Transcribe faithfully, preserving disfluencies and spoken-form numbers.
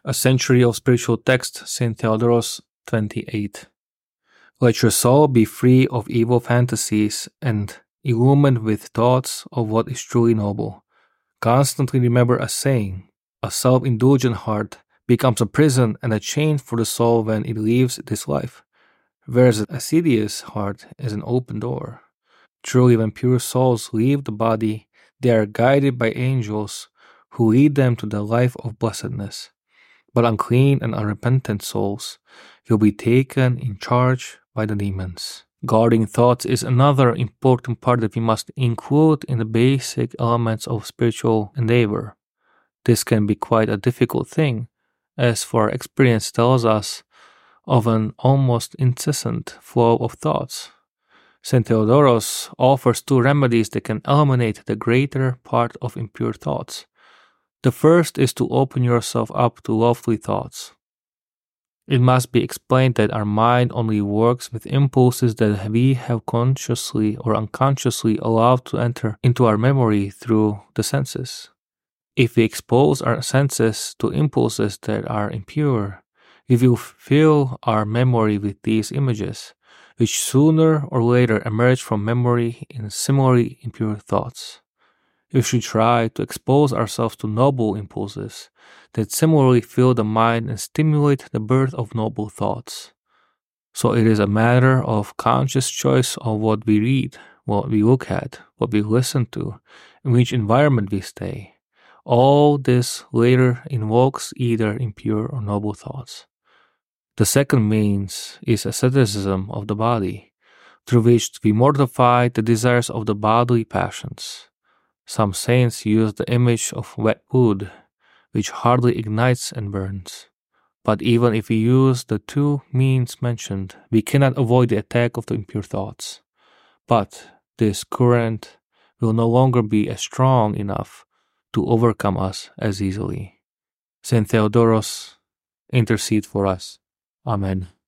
A Century of Spiritual Text, Saint Theodoros twenty-eight. Let your soul be free of evil fantasies and illumined with thoughts of what is truly noble. Constantly remember a saying: a self-indulgent heart becomes a prison and a chain for the soul when it leaves this life, whereas an assiduous heart is an open door. Truly, when pure souls leave the body, they are guided by angels who lead them to the life of blessedness. But unclean and unrepentant souls will be taken in charge by the demons. Guarding thoughts is another important part that we must include in the basic elements of spiritual endeavor. This can be quite a difficult thing, as for experience tells us of an almost incessant flow of thoughts. Saint Theodoros offers two remedies that can eliminate the greater part of impure thoughts. The first is to open yourself up to lovely thoughts. It must be explained that our mind only works with impulses that we have consciously or unconsciously allowed to enter into our memory through the senses. If we expose our senses to impulses that are impure, we will fill our memory with these images, which sooner or later emerge from memory in similarly impure thoughts. We should try to expose ourselves to noble impulses that similarly fill the mind and stimulate the birth of noble thoughts. So it is a matter of conscious choice of what we read, what we look at, what we listen to, in which environment we stay. All this later invokes either impure or noble thoughts. The second means is asceticism of the body, through which we mortify the desires of the bodily passions. Some saints use the image of wet wood, which hardly ignites and burns. But even if we use the two means mentioned, we cannot avoid the attack of the impure thoughts. But this current will no longer be as strong enough to overcome us as easily. Saint Theodoros, intercede for us. Amen.